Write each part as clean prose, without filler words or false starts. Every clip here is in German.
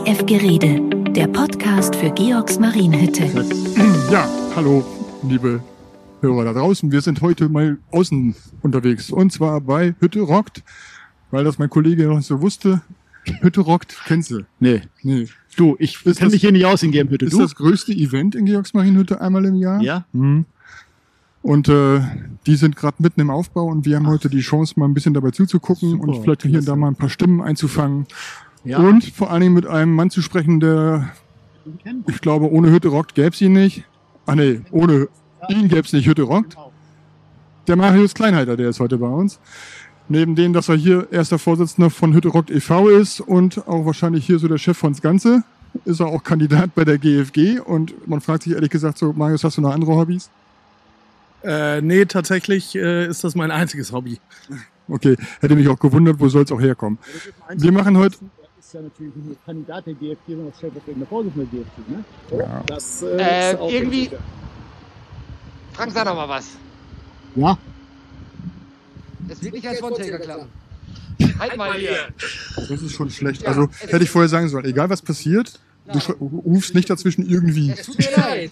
GF-Gerede, der Podcast für Georgs Marienhütte. Ja, hallo, liebe Hörer da draußen. Wir sind heute mal außen unterwegs. Und zwar bei Hütte Rockt, weil das mein Kollege noch nicht so wusste. Hütte Rockt, kennst du? Nee. Du, ich kenne mich hier nicht aus in GM-Hütte. Ist das größte Event in Georgs Marienhütte einmal im Jahr? Ja. Mhm. Und die sind gerade mitten im Aufbau und wir haben heute die Chance, mal ein bisschen dabei zuzugucken. Super, und vielleicht hier und da mal ein paar Stimmen einzufangen. Ja. Und vor allen Dingen mit einem Mann zu sprechen, der, ich glaube, ohne Hütte Rockt gäbe es ihn nicht. Ohne ihn gäbe es nicht Hütte Rockt. Der Marius Kleinheiter, der ist heute bei uns. Neben dem, dass er hier erster Vorsitzender von Hütte Rockt e.V. ist und auch wahrscheinlich hier so der Chef von das Ganze, ist er auch Kandidat bei der GFG. Und man fragt sich ehrlich gesagt so, Marius, hast du noch andere Hobbys? Nee, tatsächlich ist das mein einziges Hobby. Okay, hätte mich auch gewundert, wo soll es auch herkommen. Wir machen heute... Das ist ja natürlich nicht nur Kandidat der GFG, sondern das stellvertretende Vorsitzende der GFG, ne? Ja. Das ist auch irgendwie... richtig. Frank, sag doch mal was. Ja. Das wird nicht als One-Taker klappen. Halt mal hier. Das ist schon schlecht. Also hätte ich vorher sagen sollen, egal was passiert, du rufst nicht dazwischen irgendwie. Es tut mir leid.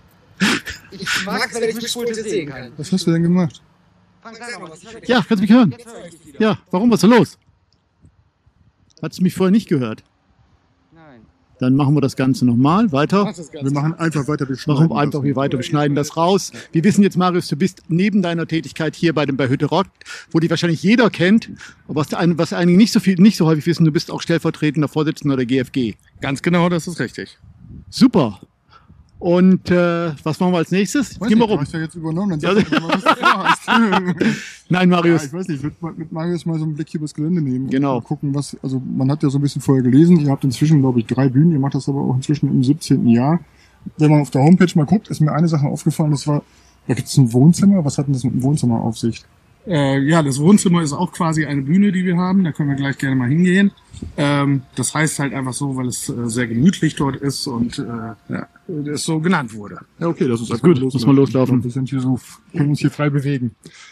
Ich mag, wenn ich Mischpulte sehen kann. Was hast du denn gemacht? Frank, sag doch mal was. Ja, kannst du mich hören? Jetzt höre ich dich wieder. Ja, warum? Was ist da los? Hattest du mich vorher nicht gehört? Nein. Dann machen wir das Ganze nochmal weiter. Wir machen einfach weiter, wir Machen wir einfach wie weiter, wir schneiden das raus. Wir wissen jetzt, Marius, du bist neben deiner Tätigkeit hier bei Hütte Rockt, wo die wahrscheinlich jeder kennt, aber was einige nicht so häufig wissen, du bist auch stellvertretender Vorsitzender der GFG. Ganz genau, das ist richtig. Super. Und was machen wir als nächstes? Gehen wir rum. Du hast ja jetzt übernommen, dann sag doch mal, was du vorhast. Nein, Marius. Ja, ich weiß nicht, ich würde mit Marius mal so einen Blick hier übers Gelände nehmen. Genau. Und gucken, also man hat ja so ein bisschen vorher gelesen, ihr habt inzwischen, glaube ich, 3 Bühnen, ihr macht das aber auch inzwischen im 17. Jahr. Wenn man auf der Homepage mal guckt, ist mir eine Sache aufgefallen, da gibt es ein Wohnzimmer. Was hat denn das mit dem Wohnzimmer auf sich? Ja, das Wohnzimmer ist auch quasi eine Bühne, die wir haben. Da können wir gleich gerne mal hingehen. Das heißt halt einfach so, weil es sehr gemütlich dort ist und es so genannt wurde. Ja, okay, das ist gut. Muss man loslaufen. Wir sind hier so, können uns hier frei bewegen.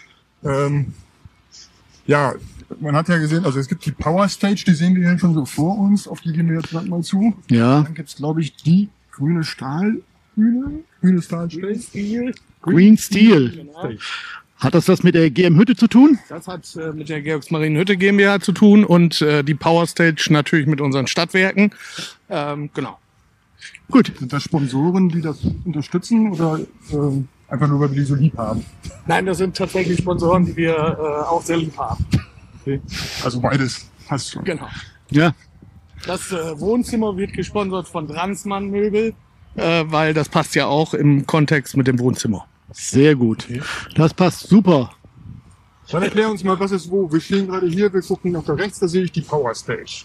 Ja, man hat ja gesehen, also es gibt die Power Stage, die sehen wir ja schon so vor uns, auf die gehen wir jetzt gleich mal zu. Ja. Dann gibt's, glaube ich, die grüne Stahlbühne. Grüne Stahlstage. Green Steel. Genau. Hat das was mit der GM-Hütte zu tun? Das hat mit der Georgs Marienhütte GmbH zu tun und die Power Stage natürlich mit unseren Stadtwerken. Genau. Gut. Sind das Sponsoren, die das unterstützen oder einfach nur, weil wir die so lieb haben? Nein, das sind tatsächlich Sponsoren, die wir auch sehr lieb haben. Okay. Also beides hast du schon. Genau. Ja. Das Wohnzimmer wird gesponsert von Dransmann Möbel, weil das passt ja auch im Kontext mit dem Wohnzimmer. Sehr gut. Das passt super. Dann erklär uns mal, was ist wo. Wir stehen gerade hier, wir gucken nach da rechts, da sehe ich die Power Stage.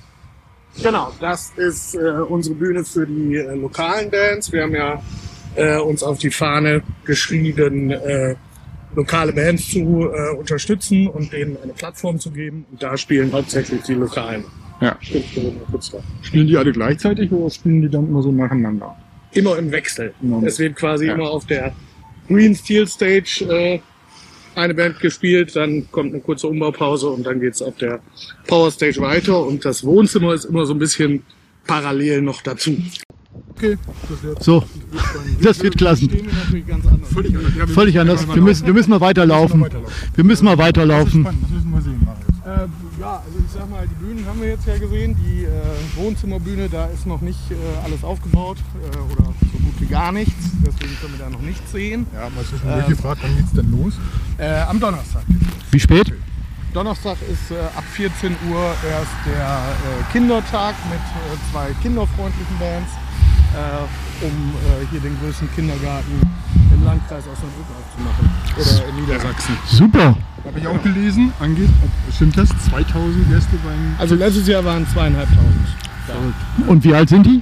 Genau, das ist unsere Bühne für die lokalen Bands. Wir haben ja uns auf die Fahne geschrieben, lokale Bands zu unterstützen und denen eine Plattform zu geben. Und da spielen hauptsächlich die lokalen Ja. Künstler. Spielen die alle gleichzeitig oder spielen die dann immer so nacheinander? Immer im Wechsel. Genau. Es wird quasi Ja. immer auf der Green Steel Stage eine Band gespielt, dann kommt eine kurze Umbaupause und dann geht's auf der Power Stage weiter und das Wohnzimmer ist immer so ein bisschen parallel noch dazu. Okay. So, das wird klasse. Stehen wir natürlich ganz anders. Völlig anders. Wir müssen mal weiterlaufen. Wir müssen mal weiterlaufen. Das müssen wir sehen, Marius. Ja, also ich sag mal, die Bühnen haben wir jetzt ja gesehen. Die Wohnzimmerbühne, da ist noch nicht alles aufgebaut oder so gut wie gar nichts. Deswegen können wir da noch nichts sehen. Ja, mal zwischendurch gefragt, wann geht's denn los? Am Donnerstag. Wie spät? Donnerstag ist ab 14 Uhr erst der Kindertag mit 2 kinderfreundlichen Bands, um hier den größten Kindergarten im Landkreis Osnabrück aufzumachen. Oder in Niedersachsen. Super. Habe ich auch gelesen, angeht, stimmt das? 2000 Gäste beim... Also letztes Jahr waren 2.500. Und wie alt sind die?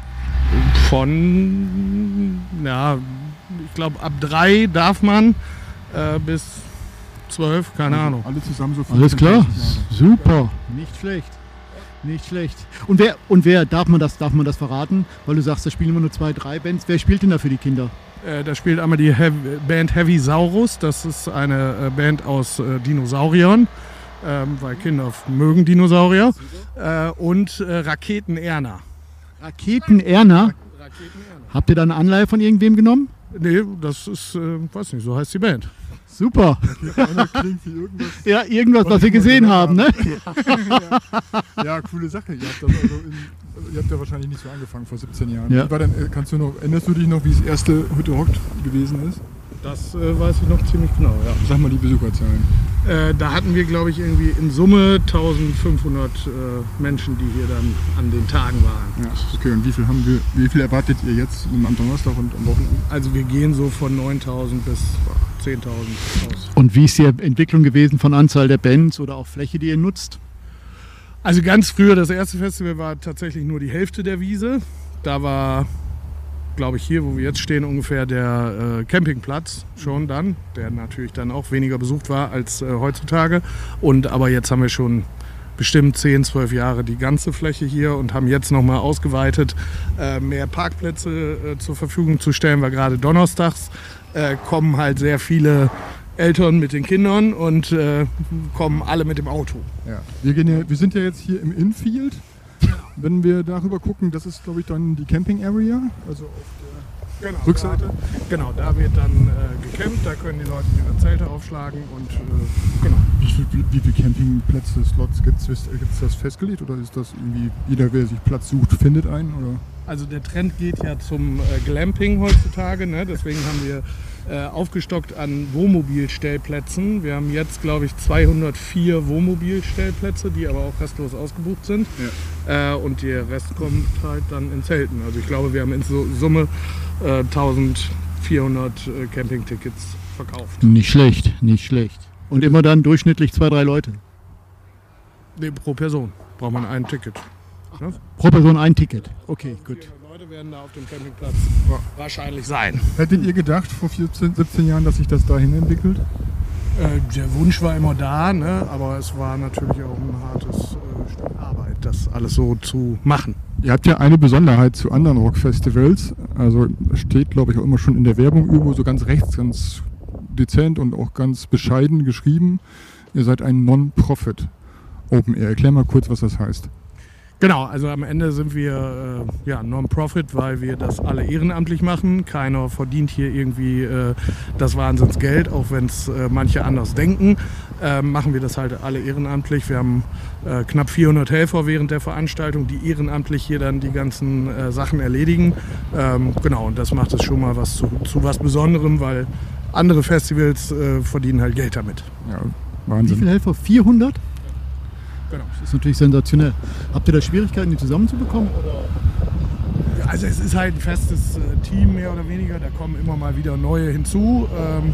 Von, ja, ich glaube ab 3 darf man bis 12, keine Ahnung. Alle zusammen so Alles 15, klar. 30 Jahre. Super. Nicht schlecht. Nicht schlecht. Und wer darf man das verraten? Weil du sagst, da spielen immer nur 2, 3 Bands. Wer spielt denn da für die Kinder? Da spielt einmal die Band Heavy Saurus. Das ist eine Band aus Dinosauriern. weil Kinder mögen Dinosaurier. Und Raketen Erna. Raketen Erna? Habt ihr da eine Anleihe von irgendwem genommen? Nee, das ist, weiß nicht, so heißt die Band. Super. Klingt wie irgendwas. Ja, irgendwas, was wir gesehen haben, ne? Ja, coole Sache. Ihr habt ja wahrscheinlich nicht so angefangen vor 17 Jahren. Ja. Erinnerst du dich noch, wie das erste Hütte Rockt gewesen ist? Das weiß ich noch ziemlich genau, ja. Sag mal die Besucherzahlen. Da hatten wir, glaube ich, irgendwie in Summe 1500 Menschen, die hier dann an den Tagen waren. Ja, okay. Und wie viel erwartet ihr jetzt am Donnerstag und am Wochenende? Also wir gehen so von 9000 bis 10.000 aus. Und wie ist die Entwicklung gewesen von Anzahl der Bands oder auch Fläche, die ihr nutzt? Also ganz früher, das erste Festival war tatsächlich nur die Hälfte der Wiese. Da war, glaube ich, hier, wo wir jetzt stehen, ungefähr der Campingplatz schon dann, der natürlich dann auch weniger besucht war als heutzutage. Aber jetzt haben wir schon bestimmt 10, 12 Jahre die ganze Fläche hier und haben jetzt nochmal ausgeweitet, mehr Parkplätze zur Verfügung zu stellen, weil gerade donnerstags kommen halt sehr viele Eltern mit den Kindern und kommen alle mit dem Auto. Ja. Wir sind ja jetzt hier im Infield. Wenn wir darüber gucken, das ist, glaube ich, dann die Camping Area, also auf der Rückseite. Genau, da wird dann gecampt, da können die Leute ihre Zelte aufschlagen und genau. Wie viele Campingplätze, Slots gibt es das festgelegt oder ist das irgendwie, jeder, wer sich Platz sucht, findet einen? Oder? Also der Trend geht ja zum Glamping heutzutage, ne? Deswegen haben wir aufgestockt an Wohnmobilstellplätzen. Wir haben jetzt, glaube ich, 204 Wohnmobilstellplätze, die aber auch restlos ausgebucht sind. Ja. Und der Rest kommt halt dann in Zelten. Also ich glaube, wir haben in Summe 1400 Campingtickets verkauft. Nicht schlecht, nicht schlecht. Und immer dann durchschnittlich 2, 3 Leute? Nee, pro Person braucht man ein Ticket. Ne? Pro Person ein Ticket. Okay, gut. Leute werden da auf dem Campingplatz wahrscheinlich sein. Hättet ihr gedacht vor 17 Jahren, dass sich das dahin entwickelt? Der Wunsch war immer da, ne? Aber es war natürlich auch ein hartes Stück Arbeit, das alles so zu machen. Ihr habt ja eine Besonderheit zu anderen Rockfestivals. Also steht, glaube ich, auch immer schon in der Werbung irgendwo so ganz rechts, ganz dezent und auch ganz bescheiden geschrieben. Ihr seid ein Non-Profit Open Air. Erklär mal kurz, was das heißt. Genau, also am Ende sind wir Non-Profit, weil wir das alle ehrenamtlich machen. Keiner verdient hier irgendwie das Wahnsinnsgeld, auch wenn es manche anders denken. Machen wir das halt alle ehrenamtlich. Wir haben knapp 400 Helfer während der Veranstaltung, die ehrenamtlich hier dann die ganzen Sachen erledigen. Genau, und das macht es schon mal was zu was Besonderem, weil andere Festivals verdienen halt Geld damit. Ja, Wahnsinn. Wie viele Helfer? 400? Genau. Das ist natürlich sensationell. Habt ihr da Schwierigkeiten, die zusammenzubekommen? Also es ist halt ein festes Team, mehr oder weniger. Da kommen immer mal wieder neue hinzu.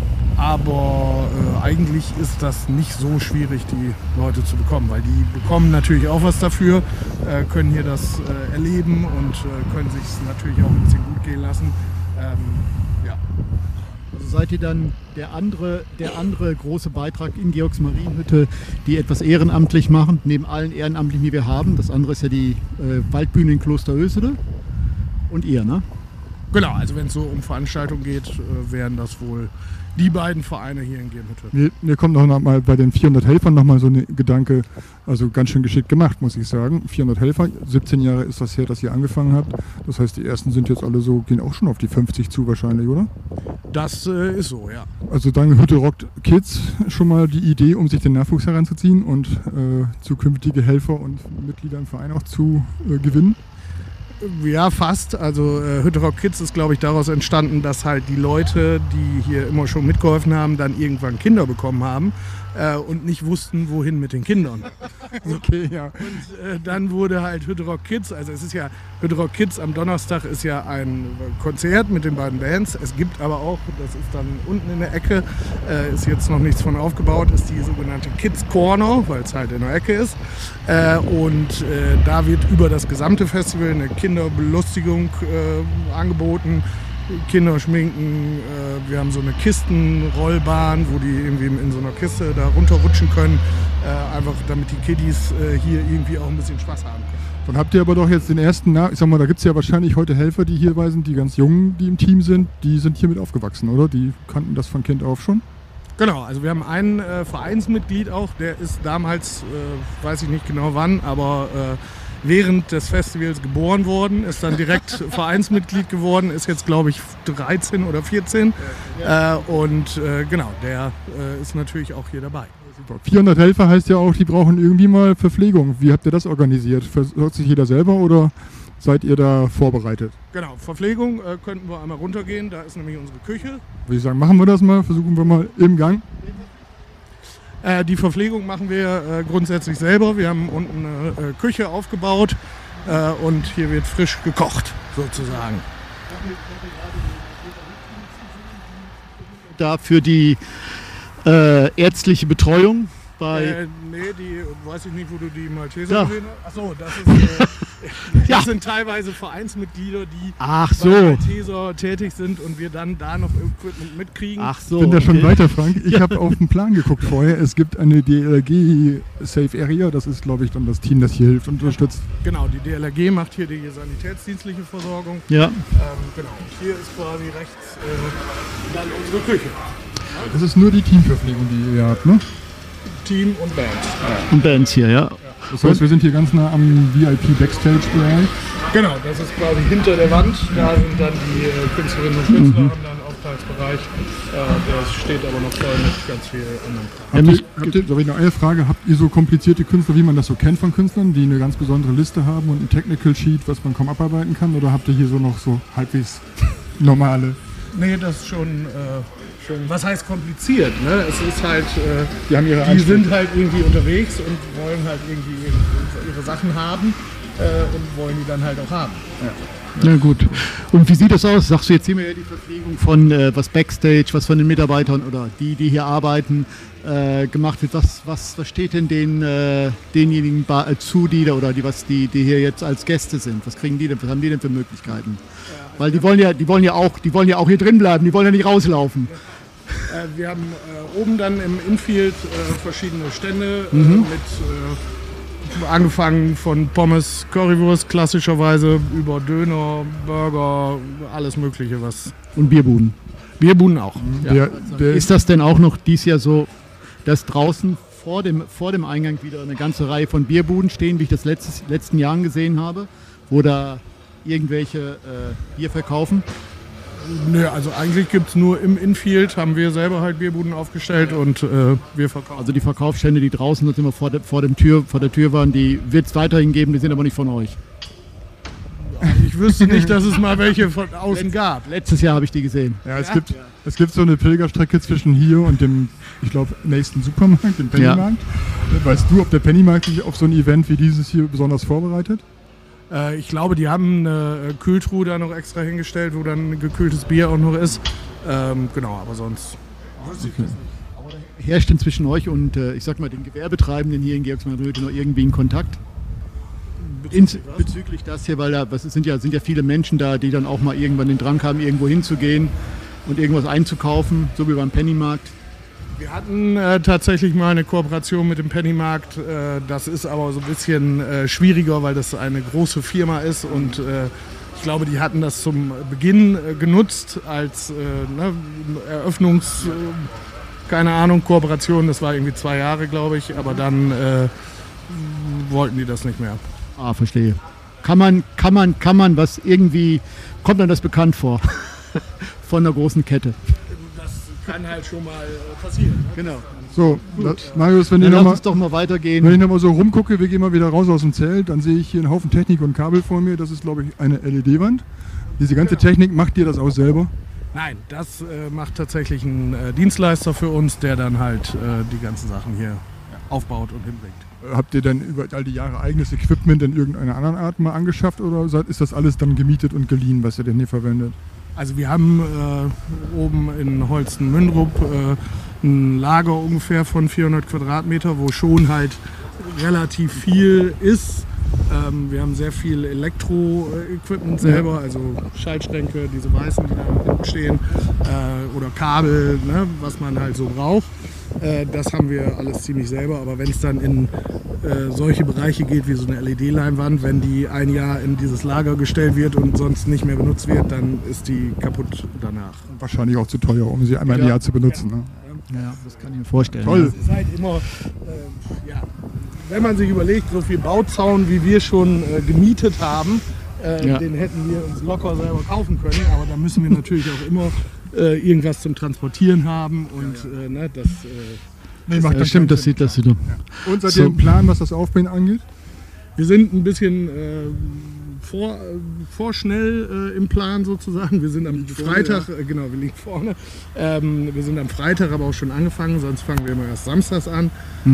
Aber eigentlich ist das nicht so schwierig, die Leute zu bekommen. Weil die bekommen natürlich auch was dafür, können hier das erleben und können sich es natürlich auch ein bisschen gut gehen lassen. Ja. Also seid ihr dann der andere große Beitrag in Georgs Marienhütte, die etwas ehrenamtlich machen, neben allen Ehrenamtlichen, die wir haben. Das andere ist ja die Waldbühne in Kloster Oesede und ihr, ne? Genau, also wenn es so um Veranstaltungen geht, wären das wohl die beiden Vereine hier in Georgenhütte. Mir kommt noch mal bei den 400 Helfern noch mal so ein Gedanke, also ganz schön geschickt gemacht, muss ich sagen. 400 Helfer, 17 Jahre ist das her, dass ihr angefangen habt. Das heißt, die ersten sind jetzt alle so, gehen auch schon auf die 50 zu wahrscheinlich, oder? Das ist so, ja. Also dann Hütte Rockt Kids schon mal die Idee, um sich den Nachwuchs heranzuziehen und zukünftige Helfer und Mitglieder im Verein auch zu gewinnen. Ja, fast. Also Hütte Rockt Kids ist, glaube ich, daraus entstanden, dass halt die Leute, die hier immer schon mitgeholfen haben, dann irgendwann Kinder bekommen haben und nicht wussten, wohin mit den Kindern. Okay, ja. Und dann wurde halt Hütte Rockt Kids, also es ist ja, Hütte Rockt Kids am Donnerstag ist ja ein Konzert mit den beiden Bands. Es gibt aber auch, das ist dann unten in der Ecke, ist jetzt noch nichts von aufgebaut, ist die sogenannte Kids Corner, weil es halt in der Ecke ist. Und da wird über das gesamte Festival eine Kinderbelustigung angeboten. Kinder schminken, wir haben so eine Kistenrollbahn, wo die irgendwie in so einer Kiste da runterrutschen können, einfach damit die Kiddies hier irgendwie auch ein bisschen Spaß haben können. Dann habt ihr aber doch jetzt den ersten, ich sag mal, da gibt es ja wahrscheinlich heute Helfer, die hier sind, die ganz Jungen, die im Team sind, die sind hier mit aufgewachsen, oder? Die kannten das von Kind auf schon? Genau, also wir haben ein Vereinsmitglied auch, der ist damals, weiß ich nicht genau wann, aber während des Festivals geboren worden, ist dann direkt Vereinsmitglied geworden, ist jetzt glaube ich 13 oder 14 genau, der ist natürlich auch hier dabei. 400 Helfer heißt ja auch, die brauchen irgendwie mal Verpflegung. Wie habt ihr das organisiert? Versorgt sich jeder selber oder seid ihr da vorbereitet? Genau, Verpflegung könnten wir einmal runtergehen, da ist nämlich unsere Küche. Würde ich sagen, machen wir das mal, versuchen wir mal im Gang. Die Verpflegung machen wir grundsätzlich selber. Wir haben unten eine Küche aufgebaut und hier wird frisch gekocht, sozusagen. Da für die ärztliche Betreuung bei... Nee, die weiß ich nicht, wo du die Malteser gesehen hast. Achso, das sind teilweise Vereinsmitglieder, die bei Malteser tätig sind und wir dann da noch Equipment mitkriegen. Ach so, ich bin da schon weiter, Frank. Ich habe auf den Plan geguckt vorher. Es gibt eine DLRG Safe Area, das ist, glaube ich, dann das Team, das hier hilft und unterstützt. Genau, die DLRG macht hier die sanitätsdienstliche Versorgung. Ja. Genau, hier ist quasi rechts dann unsere Küche. Das ist nur die Teamverpflegung, die ihr habt, ne? Team und Band. Und Bands hier, ja. Das heißt, wir sind hier ganz nah am VIP-Backstage-Bereich. Genau, das ist quasi hinter der Wand. Da sind dann die Künstlerinnen und Künstler, haben dann einen Aufenthaltsbereich. Der steht aber noch voll mit ganz viel anderen Kram. Soll ich noch eine Frage? Habt ihr so komplizierte Künstler, wie man das so kennt von Künstlern, die eine ganz besondere Liste haben und ein Technical Sheet, was man kaum abarbeiten kann? Oder habt ihr hier so noch so halbwegs normale? Nee, das ist schon was heißt kompliziert, ne? Es ist halt, die sind halt irgendwie unterwegs und wollen halt irgendwie ihre Sachen haben und wollen die dann halt auch haben. Ja. Na gut. Und wie sieht das aus? Sagst du jetzt immer die Verpflegung von was Backstage, was von den Mitarbeitern oder die hier arbeiten, gemacht wird? Was steht denn denjenigen zu, die hier jetzt als Gäste sind? Was kriegen die denn? Was haben die denn für Möglichkeiten? Weil die wollen ja auch hier drin bleiben, die wollen ja nicht rauslaufen. Wir haben oben dann im Infield verschiedene Stände mit angefangen von Pommes, Currywurst klassischerweise über Döner, Burger, alles Mögliche was. Und Bierbuden. Bierbuden auch. Ja. Ist das denn auch noch dieses Jahr so, dass draußen vor dem Eingang wieder eine ganze Reihe von Bierbuden stehen, wie ich das letzten Jahren gesehen habe, wo da irgendwelche Bier verkaufen? Nö, also eigentlich gibt es nur im Infield, haben wir selber halt Bierbuden aufgestellt und wir verkaufen. Also die Verkaufsstände, die draußen sind immer vor der Tür waren, die wird es weiterhin geben, die sind aber nicht von euch. Ich wüsste nicht, dass es mal welche von außen gab. Letztes Jahr habe ich die gesehen. Ja, es gibt so eine Pilgerstrecke zwischen hier und dem, ich glaube, nächsten Supermarkt, dem Pennymarkt. Ja. Weißt du, ob der Pennymarkt sich auf so ein Event wie dieses hier besonders vorbereitet? Ich glaube, die haben eine Kühltruhe da noch extra hingestellt, wo dann gekühltes Bier auch noch ist. Genau, aber sonst wüsste ich das nicht. Aber herrscht denn zwischen euch und, ich sag mal, den Gewerbetreibenden hier in Georgsmarine noch irgendwie ein Kontakt? Bezüglich das hier, weil es sind ja viele Menschen da, die dann auch mal irgendwann den Drang haben, irgendwo hinzugehen und irgendwas einzukaufen, so wie beim Pennymarkt. Wir hatten tatsächlich mal eine Kooperation mit dem Pennymarkt. Das ist aber so ein bisschen schwieriger, weil das eine große Firma ist und ich glaube, die hatten das zum Beginn genutzt als Kooperation. Das war irgendwie 2 Jahre, glaube ich, aber dann wollten die das nicht mehr. Ah, verstehe. Kann man was irgendwie, kommt dann das bekannt vor von einer großen Kette? Kann halt schon mal passieren. Genau. So, Marius, wenn ich lass uns doch mal weitergehen. Wenn ich nochmal so rumgucke, wir gehen mal wieder raus aus dem Zelt, dann sehe ich hier einen Haufen Technik und Kabel vor mir. Das ist, glaube ich, eine LED-Wand. Diese ganze Technik, macht ihr das auch selber? Nein, das macht tatsächlich ein Dienstleister für uns, der dann halt die ganzen Sachen hier aufbaut und hinbringt. Habt ihr denn über all die Jahre eigenes Equipment in irgendeiner anderen Art mal angeschafft oder ist das alles dann gemietet und geliehen, was ihr denn hier verwendet? Also wir haben oben in Holsten-Mündrup ein Lager ungefähr von 400 Quadratmeter, wo schon halt relativ viel ist. Wir haben sehr viel Elektro-Equipment selber, also Schaltschränke, diese weißen, die da hinten stehen, oder Kabel, ne, was man halt so braucht. Das haben wir alles ziemlich selber, aber wenn es dann in solche Bereiche geht wie so eine LED-Leinwand, wenn die ein Jahr in dieses Lager gestellt wird und sonst nicht mehr benutzt wird, dann ist die kaputt danach. Wahrscheinlich auch zu teuer, um sie einmal im Jahr zu benutzen. Ne? Ja, das kann ich mir vorstellen. Toll. Es ist halt immer, wenn man sich überlegt, so viel Bauzaun, wie wir schon gemietet haben, den hätten wir uns locker selber kaufen können. Aber da müssen wir natürlich auch immer irgendwas zum Transportieren haben. Und ne, das... das stimmt, das sieht das wieder. Ja. Und seid ihr im Plan, was das Aufbringen angeht? Wir sind ein bisschen vorschnell im Plan sozusagen. Wir sind am Freitag, genau, wir liegen vorne. Wir sind am Freitag aber auch schon angefangen, sonst fangen wir immer erst samstags an.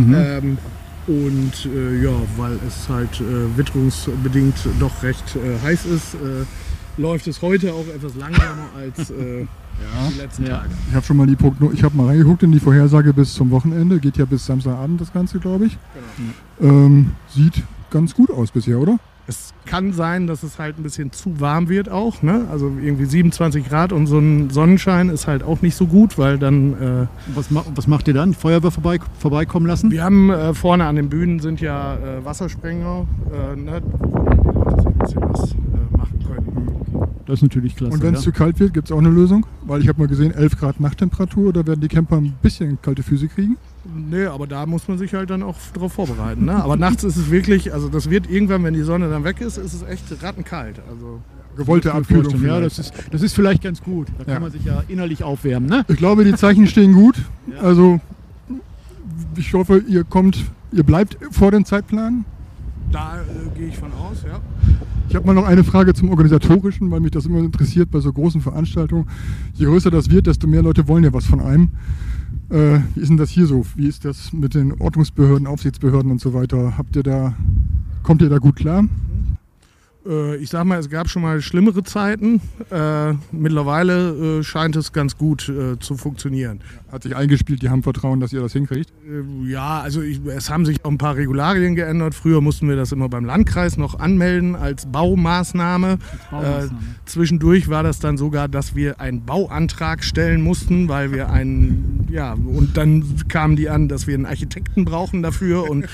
Weil es halt witterungsbedingt doch recht heiß ist, läuft es heute auch etwas langsamer als die letzten Tage. Ich habe schon mal ich habe mal reingeguckt in die Vorhersage bis zum Wochenende. Geht ja bis Samstagabend das Ganze, glaube ich. Genau. Sieht ganz gut aus bisher, oder? Es kann sein, dass es halt ein bisschen zu warm wird auch. Ne? Also irgendwie 27 Grad und so ein Sonnenschein ist halt auch nicht so gut, weil dann... Was macht ihr dann? Feuerwehr vorbeikommen lassen? Wir haben vorne an den Bühnen sind ja Wassersprenger, ne? Wo man die Leute sich ein bisschen was machen können. Das ist natürlich klasse. Und wenn es zu kalt wird, gibt es auch eine Lösung? Weil ich habe mal gesehen, 11 Grad Nachttemperatur, oder werden die Camper ein bisschen kalte Füße kriegen? Nee, aber da muss man sich halt dann auch drauf vorbereiten. Ne? Aber nachts ist es wirklich, also das wird irgendwann, wenn die Sonne dann weg ist, ist es echt rattenkalt. Also gewollte Abkühlung. Ja, das ist vielleicht ganz gut. Da kann man sich ja innerlich aufwärmen. Ne? Ich glaube, die Zeichen stehen gut. Ja. Also ich hoffe, ihr bleibt vor dem Zeitplan. Da gehe ich von aus, ja. Ich habe mal noch eine Frage zum Organisatorischen, weil mich das immer interessiert bei so großen Veranstaltungen. Je größer das wird, desto mehr Leute wollen ja was von einem. Wie ist denn das hier so? Wie ist das mit den Ordnungsbehörden, Aufsichtsbehörden und so weiter? Kommt ihr da gut klar? Ich sag mal, es gab schon mal schlimmere Zeiten. Mittlerweile scheint es ganz gut zu funktionieren. Hat sich eingespielt, die haben Vertrauen, dass ihr das hinkriegt? Ja, also es haben sich auch ein paar Regularien geändert. Früher mussten wir das immer beim Landkreis noch anmelden als Baumaßnahme. Zwischendurch war das dann sogar, dass wir einen Bauantrag stellen mussten, weil wir und dann kamen die an, dass wir einen Architekten brauchen dafür. Und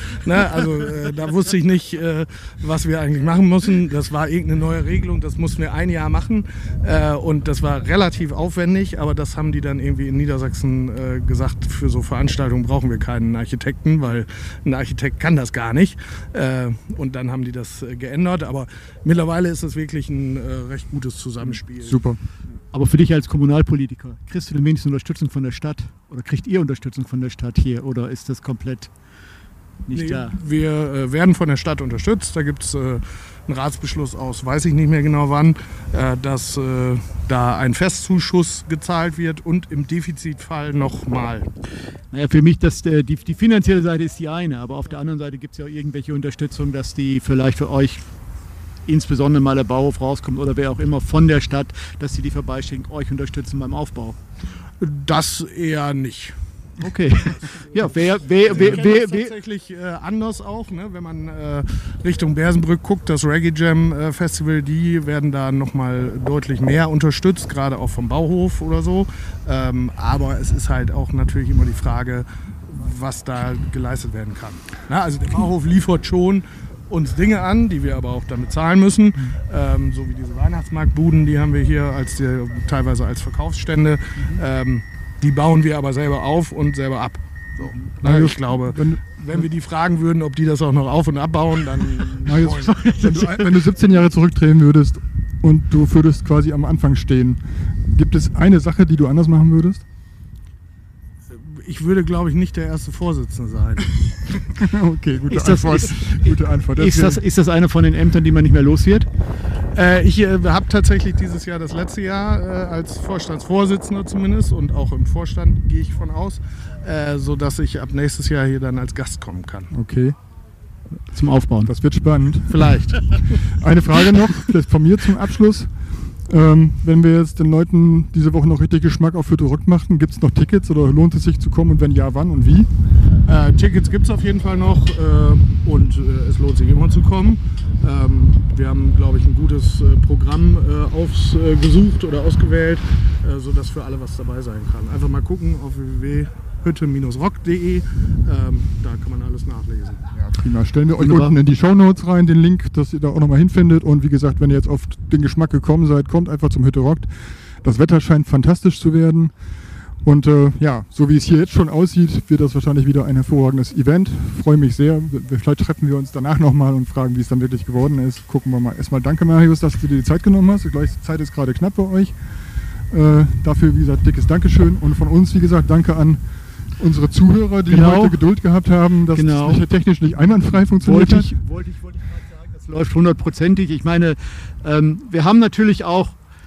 da wusste ich nicht, was wir eigentlich machen müssen. Das war irgendeine neue Regelung, das mussten wir ein Jahr machen und das war relativ aufwendig, aber das haben die dann irgendwie in Niedersachsen gesagt, für so Veranstaltungen brauchen wir keinen Architekten, weil ein Architekt kann das gar nicht und dann haben die das geändert, aber mittlerweile ist es wirklich ein recht gutes Zusammenspiel. Super. Aber für dich als Kommunalpolitiker, kriegst du denn wenigstens Unterstützung von der Stadt oder kriegt ihr Unterstützung von der Stadt hier oder ist das komplett nicht da? Wir werden von der Stadt unterstützt, da gibt es einen Ratsbeschluss aus, weiß ich nicht mehr genau wann, dass da ein Festzuschuss gezahlt wird und im Defizitfall nochmal. Naja, für mich, die finanzielle Seite ist die eine, aber auf der anderen Seite gibt es ja auch irgendwelche Unterstützung, dass die vielleicht für euch, insbesondere mal der Bauhof rauskommt oder wer auch immer von der Stadt, dass die vorbeischicken, euch unterstützen beim Aufbau. Das eher nicht. Okay. Ja, wer tatsächlich anders auch, ne? Wenn man Richtung Bersenbrück guckt, das Reggae Jam Festival, die werden da nochmal deutlich mehr unterstützt, gerade auch vom Bauhof oder so. Aber es ist halt auch natürlich immer die Frage, was da geleistet werden kann. Na, also der Bauhof liefert schon uns Dinge an, die wir aber auch dann bezahlen müssen, so wie diese Weihnachtsmarktbuden, die haben wir hier teilweise als Verkaufsstände. Die bauen wir aber selber auf und selber ab. So. Na, ich glaube, wenn wir die fragen würden, ob die das auch noch auf- und abbauen, dann... Wenn du 17 Jahre zurückdrehen würdest und du würdest quasi am Anfang stehen, gibt es eine Sache, die du anders machen würdest? Ich würde, glaube ich, nicht der erste Vorsitzende sein. Okay, gute Antwort. Ist das eine von den Ämtern, die man nicht mehr los wird? Ich habe tatsächlich dieses Jahr das letzte Jahr als Vorstandsvorsitzender zumindest und auch im Vorstand gehe ich von aus, sodass ich ab nächstes Jahr hier dann als Gast kommen kann. Okay. Zum Aufbauen. Das wird spannend. Vielleicht. Eine Frage noch, vielleicht von mir zum Abschluss. Wenn wir jetzt den Leuten diese Woche noch richtig Geschmack auf Hütte-Rock machen, gibt es noch Tickets oder lohnt es sich zu kommen und wenn ja, wann und wie? Tickets gibt es auf jeden Fall noch und es lohnt sich immer zu kommen. Wir haben, glaube ich, ein gutes Programm gesucht oder ausgewählt, sodass für alle was dabei sein kann. Einfach mal gucken auf www.hütte-rock.de, da kann man alles nachlesen. Ja, prima. Stellen wir euch unten in die Shownotes rein, den Link, dass ihr da auch nochmal hinfindet. Und wie gesagt, wenn ihr jetzt auf den Geschmack gekommen seid, kommt einfach zum Hütte Rock. Das Wetter scheint fantastisch zu werden. Und ja, so wie es hier jetzt schon aussieht, wird das wahrscheinlich wieder ein hervorragendes Event. Freue mich sehr. Vielleicht treffen wir uns danach nochmal und fragen, wie es dann wirklich geworden ist. Gucken wir mal. Erstmal danke, Marius, dass du dir die Zeit genommen hast. Die Zeit ist gerade knapp bei euch. Dafür, wie gesagt, dickes Dankeschön. Und von uns, wie gesagt, danke an unsere Zuhörer, die heute Geduld gehabt haben, dass es technisch nicht einwandfrei funktioniert hat. Wollte ich gerade sagen, das läuft 100%ig. Ich meine, wir haben natürlich auch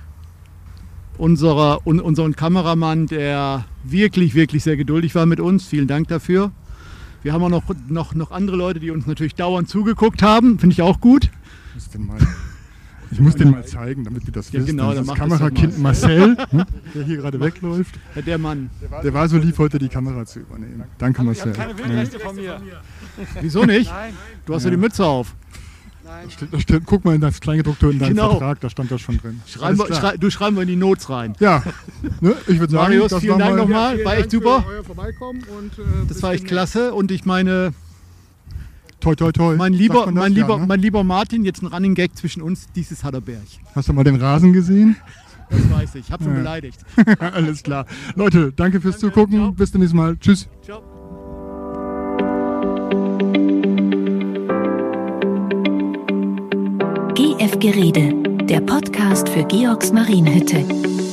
unseren Kameramann, der wirklich, wirklich sehr geduldig war mit uns. Vielen Dank dafür. Wir haben auch noch andere Leute, die uns natürlich dauernd zugeguckt haben. Finde ich auch gut. Ich muss den mal zeigen, damit wir das wissen. Genau, das Kamerakind Marcel, der hier gerade wegläuft. Ja, der Mann. Der war so lieb, heute die Kamera zu übernehmen. Danke, Marcel. Ich habe keine Bildrechte von mir. Wieso nicht? Nein. Du hast ja die Mütze auf. Nein. Guck mal in das Kleingedruckte in deinem Vertrag, da stand das schon drin. Schreiben wir in die Notes rein. Ja, ne? Ich würde sagen, Marius, vielen Dank nochmal, war echt super. Für euer Vorbeikommen und, Das war echt klasse und ich meine, toi, toi, toi. mein lieber Martin, jetzt ein Running Gag zwischen uns, dieses hat der Berg. Hast du mal den Rasen gesehen? Das weiß ich, hab schon beleidigt. Alles klar. Leute, danke fürs Zugucken. Ciao. Bis zum nächsten Mal. Tschüss. Ciao. GF Gerede, der Podcast für Georgs Marienhütte.